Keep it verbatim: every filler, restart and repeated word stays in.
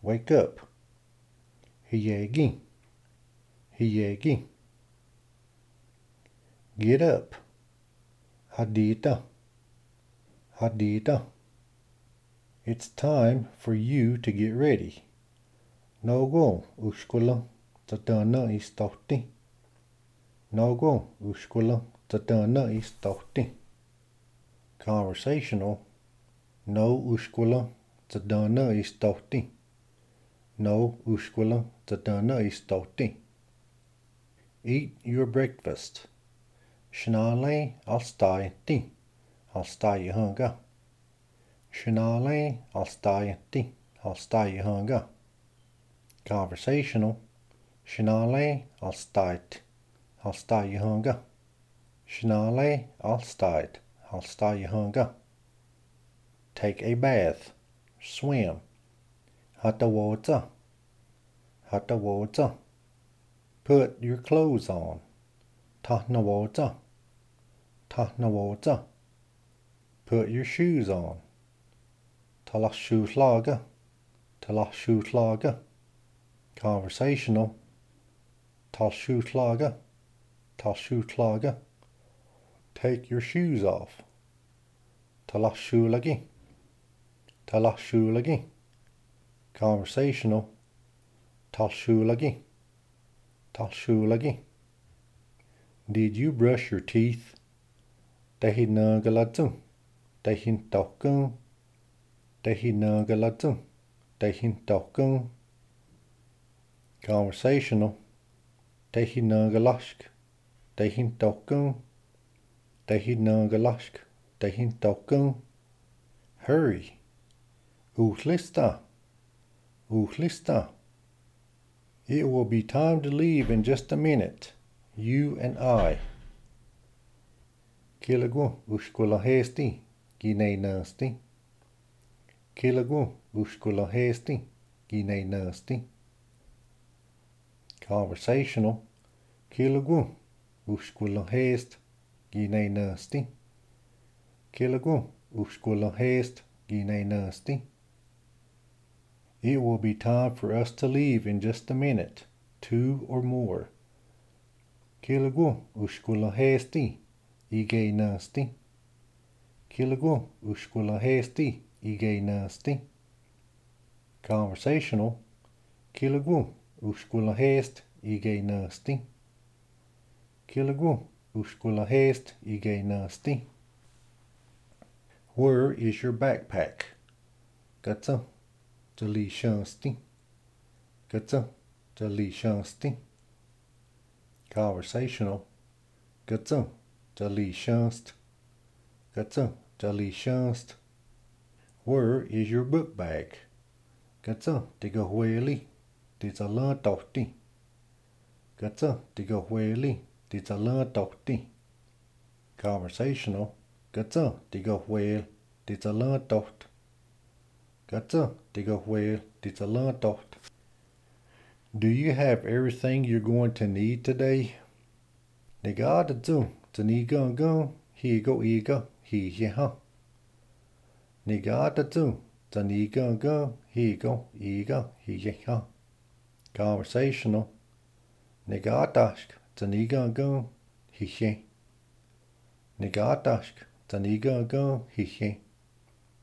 Wake up. Hiyagi. Hiyagi. Get up. Hadita. Hadita. It's time for you to get ready. Nogo ushkula tatana istauti. Nogo ushkula tatana istauti. Conversational. No ushkula tatana istauti. No ushkula tatana istauti. Eat your breakfast. Shnale alstayati. Alstayahanga. Shnale alstayati. Alstayahanga. Conversational. Shnale alstayt. Alstayahanga. Shnale alstayt. Alstayahanga. Take a bath. Swim. Hatawota. Hatawota. Put your clothes on. Tahnawota. Tahnawota. Put your shoes on. Talashuslaga. Talashuslaga. Conversational. Talshuslaga. Talshuslaga. Take your shoes off. Talashulagi. Talashulagi. Conversational. Talshulagi. Talshulagi. Did you brush your teeth? Tehinagalatsu. Tehintokun. Tehinagalatsu. Tehintokun. Conversational. Tehinagalask. Tehintokun. Tehinagalask. Tehintokun. Hurry. Uhlista. Uhlista. It will be time to leave in just a minute. You and I. Kilagu ushkulahesti. Gine nasti. Kilagu ushkulahesti. Gine nasti. Conversational. Kilagu ushkulahest. Gine nasti. Kilagu ushkulahest. Gine nasti. It will be time for us to leave in just a minute, two or more. Kilagu ushkulahesti. Ige nasti. Kilagu ushkulahesti. Ige nasti. Conversational. Kilagu ushkulahest. Ige nasti. Kilagu ushkulahest. Ige nasti. Where is your backpack? Gatsa. Jali shansti. Gatsa. Jali shansti. Conversational. Gatsa. Jali shanst. Gatsa. Jali shanst. Where is your book bag? Gatsa. Diga hueli. Dizala tohti. Gatsa. Diga hueli. Dizala tohti. Conversational. Gatsa. Diga huel. Dizala toht. Gatsa. Diga huel. Dizala toht. Do you have everything you're going to need today? Negada zu. Zaniga go. He go ega. He yeha. Negada zu. Zaniga go. He go ega. He yeha. Conversational. Negadashk. Zaniga go. He ye. Negadashk. Zaniga go. He ye.